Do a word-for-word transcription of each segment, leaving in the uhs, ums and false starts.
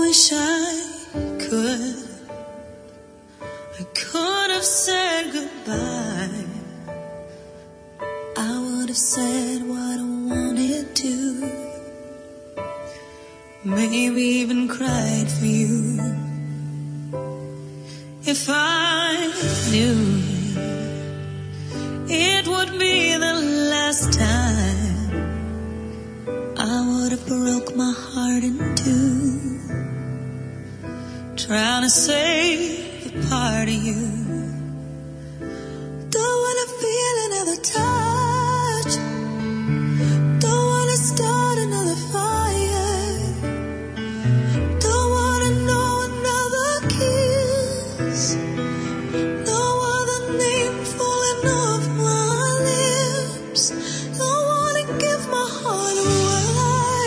wish I could. I could have said goodbye. I would have said what I wanted to. Maybe even cried for you. If I knew it would be the last time, I would have broke my heart in two, trying to save a part of you. Don't wanna feel another touch, don't wanna start another fire, don't wanna know another kiss, no other name falling off my lips. Don't wanna give my heart away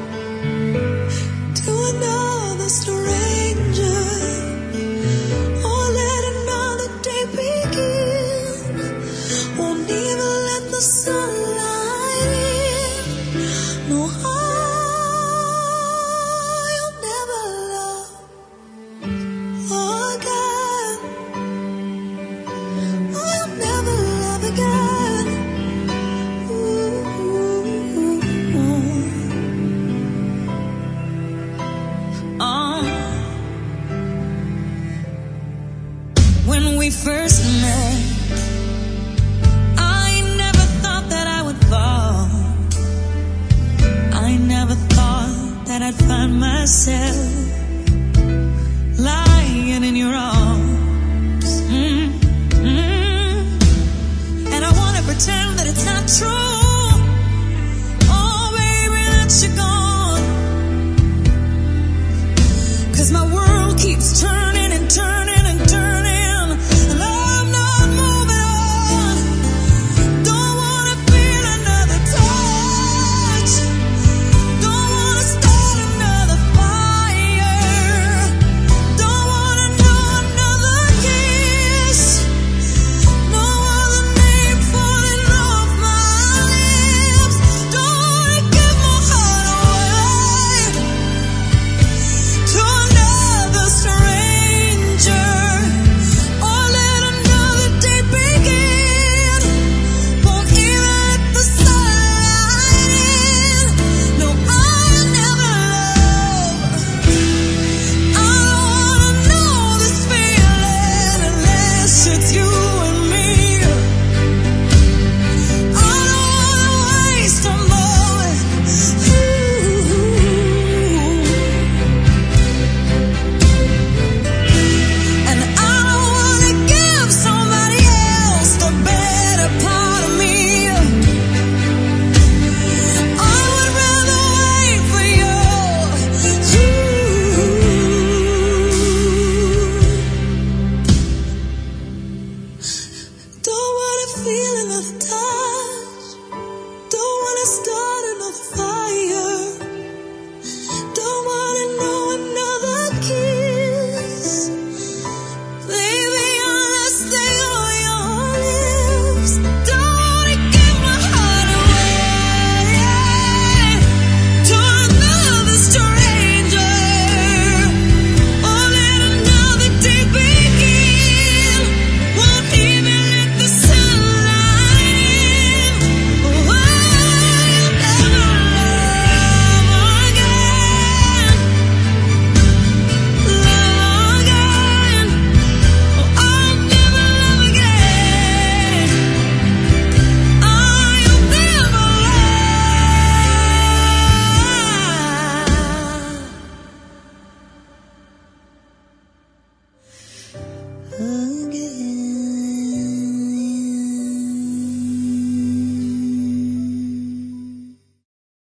to another stranger, or let another day begin. Won't even let the sunlight in. No, I'll never love again. I'll never love again. Ooh. Oh. When we first met, I never thought that I would fall. I never thought that I'd find myself